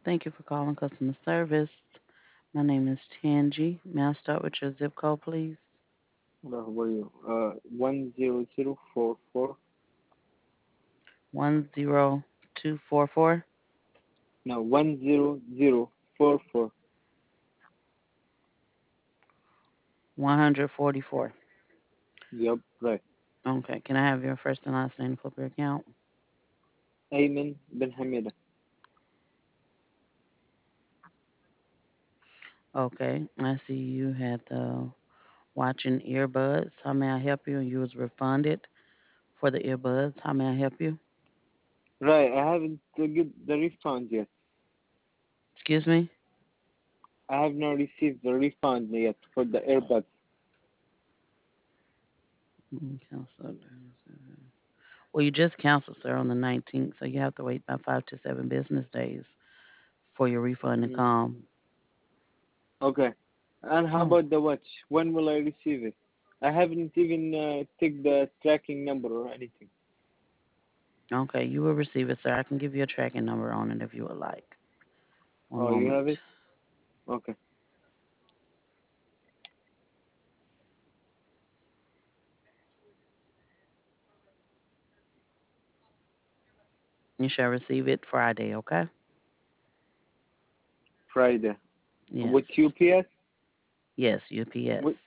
Thank you for calling customer service. My name is Tangi. May I start with your zip code, please? Hello, how are you? 10044. 10244 No, 10044. 144. Yup, right. Okay. Can I have your first and last name to pull up your account? Ayman Ben Hamida. Okay. I see you had watching earbuds. How may I help you? You was refunded for the earbuds. How may I help you? Right, I haven't get the refund yet. Excuse me? I have not received the refund yet for the earbuds. Cancel. Well, you just canceled, sir, on the 19th, so you have to wait about 5 to 7 business days for your refund to Mm, come. okay. And how Oh, about the watch? When will I receive it? I haven't even take the tracking number or anything. okay. You will receive it, sir. I can give you a tracking number on it if you would like. One Oh, you moment. have it? Okay. You shall receive it Friday, okay? Friday. Yes. With UPS? Yes, UPS. With,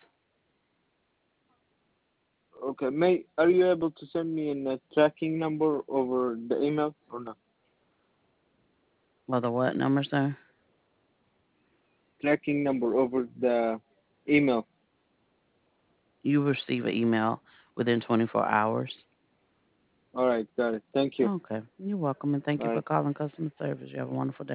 okay. Are you able to send me a tracking number over the email or not? Well, the what number, sir? Tracking number over the email. You will receive an email within 24 hours. All right, got it. Thank you. Okay. You're welcome, and thank you for Bye. calling customer service. You have a wonderful day.